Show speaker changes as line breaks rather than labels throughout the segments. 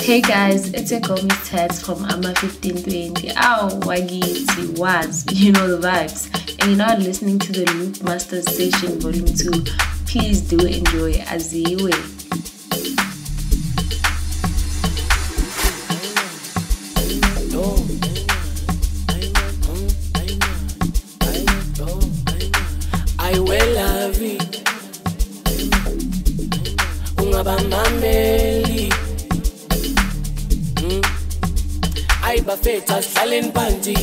Hey guys, it's your girl Miss Tats from Ama 1520. Ow, Wagiti was, you know the vibes. And you're not listening to the Loop Master Station Volume 2. Please do enjoy Aziwe.
I will love it. Ungabamameli. I bafeta sihlalen phansi.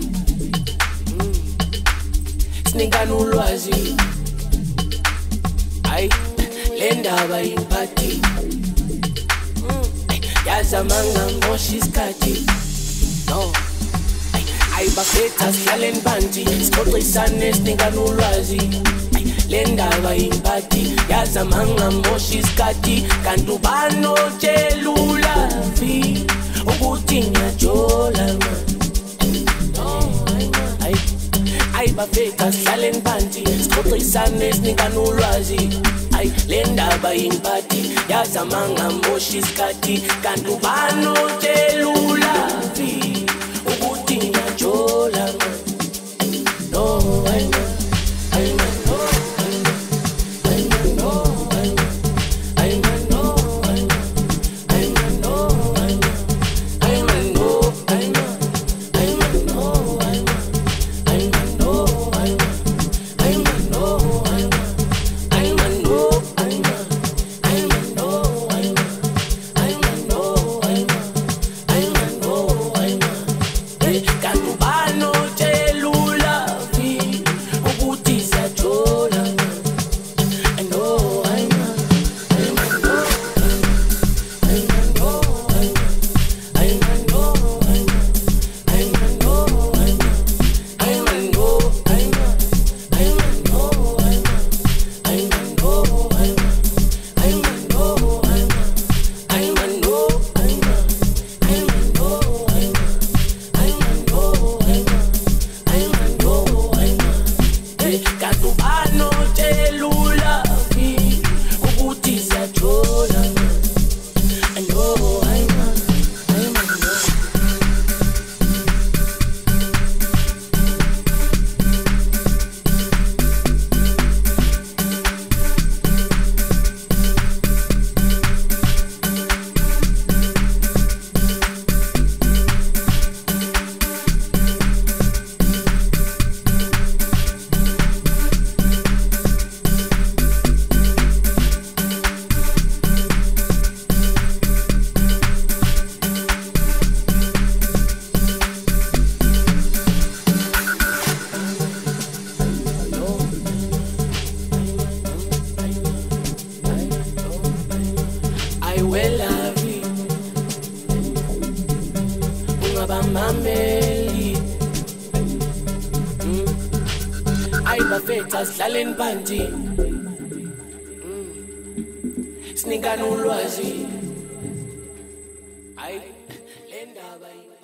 Sinikana ulwazi. Ay le ndaba imphathi. Yazamanga ngosha isikhathi. No. Ay bafeta sihlalen phansi. Sixoxisane sinikana ulwazi. Le ndaba imphathi. Yazamanga ngosha isikhathi. Kanti ubani otshela ulavi. Ukuthi ngiyajola ay bafika sihlalen phansi sixoxisane sinikana ulwazi ay le ndaba imphathi yazamanga ngosha isikhathi kanti ubani otshela ulavi ukuthi ngiyajola no ay bafeta sihlalen phansi sinikana ulwazi ay le ndaba